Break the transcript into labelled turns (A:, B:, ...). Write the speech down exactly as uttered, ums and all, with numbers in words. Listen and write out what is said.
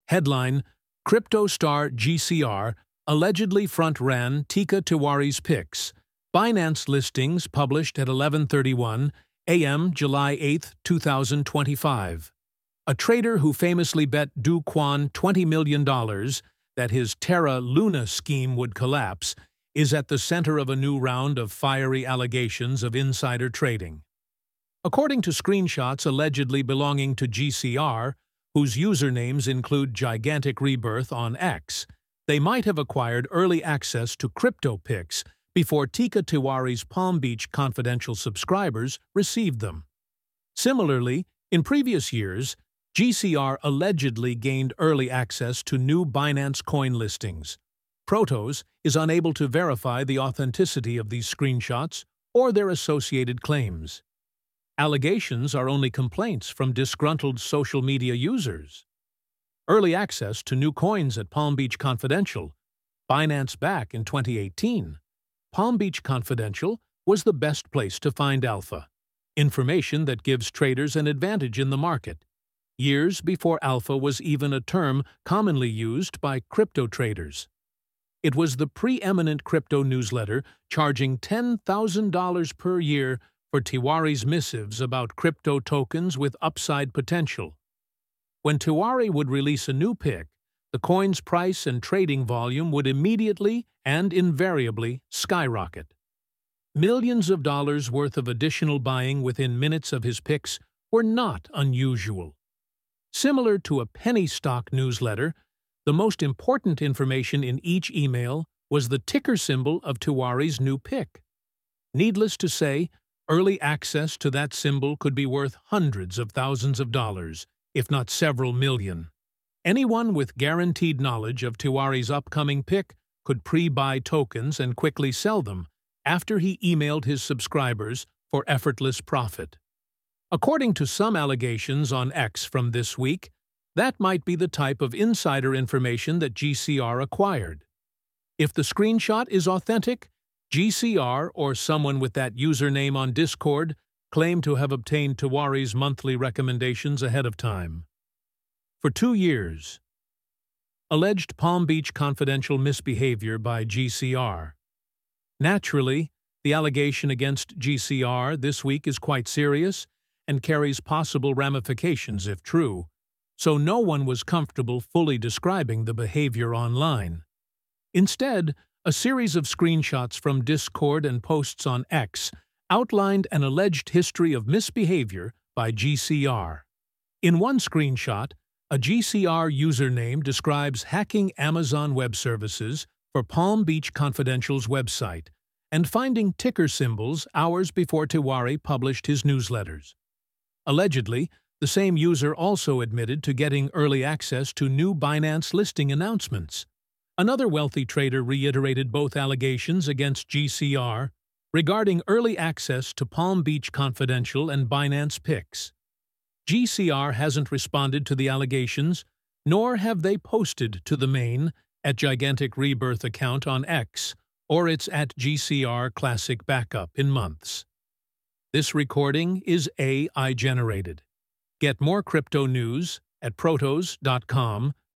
A: Headline: Crypto star G C R allegedly front-ran Teeka Tiwari's picks. Binance listings published at eleven thirty-one a m July eighth, two thousand twenty-five. A trader who famously bet Do Kwon twenty million dollars that his Terra Luna scheme would collapse is at the center of a new round of fiery allegations of insider trading. According to screenshots allegedly belonging to G C R, whose usernames include Gigantic Rebirth on X, they might have acquired early access to CryptoPix before Teeka Tiwari's Palm Beach Confidential subscribers received them. Similarly, in previous years, G C R allegedly gained early access to new Binance coin listings. Protos is unable to verify the authenticity of these screenshots or their associated claims. Allegations are only complaints from disgruntled social media users. Early access to new coins at Palm Beach Confidential. Binance back in twenty eighteen. Palm Beach Confidential was the best place to find alpha, information that gives traders an advantage in the market, years before alpha was even a term commonly used by crypto traders. It was the preeminent crypto newsletter charging ten thousand dollars per year for Tiwari's missives about crypto tokens with upside potential. When Tiwari would release a new pick, the coin's price and trading volume would immediately and invariably skyrocket. Millions of dollars worth of additional buying within minutes of his picks were not unusual. Similar to a penny stock newsletter, the most important information in each email was the ticker symbol of Tiwari's new pick. Needless to say, early access to that symbol could be worth hundreds of thousands of dollars, if not several million. Anyone with guaranteed knowledge of Tiwari's upcoming pick could pre-buy tokens and quickly sell them after he emailed his subscribers for effortless profit. According to some allegations on X from this week, that might be the type of insider information that G C R acquired. If the screenshot is authentic, G C R or someone with that username on Discord claimed to have obtained Tiwari's monthly recommendations ahead of time. For two years. Alleged Palm Beach Confidential misbehavior by G C R. Naturally, the allegation against G C R this week is quite serious and carries possible ramifications if true, so no one was comfortable fully describing the behavior online. Instead, a series of screenshots from Discord and posts on X outlined an alleged history of misbehavior by G C R. In one screenshot, a G C R username describes hacking Amazon Web Services for Palm Beach Confidential's website and finding ticker symbols hours before Tiwari published his newsletters. Allegedly, the same user also admitted to getting early access to new Binance listing announcements. Another wealthy trader reiterated both allegations against G C R regarding early access to Palm Beach Confidential and Binance picks. G C R hasn't responded to the allegations, nor have they posted to the main at Gigantic Rebirth account on X or its at G C R Classic backup in months. This recording is A I generated. Get more crypto news at protos dot com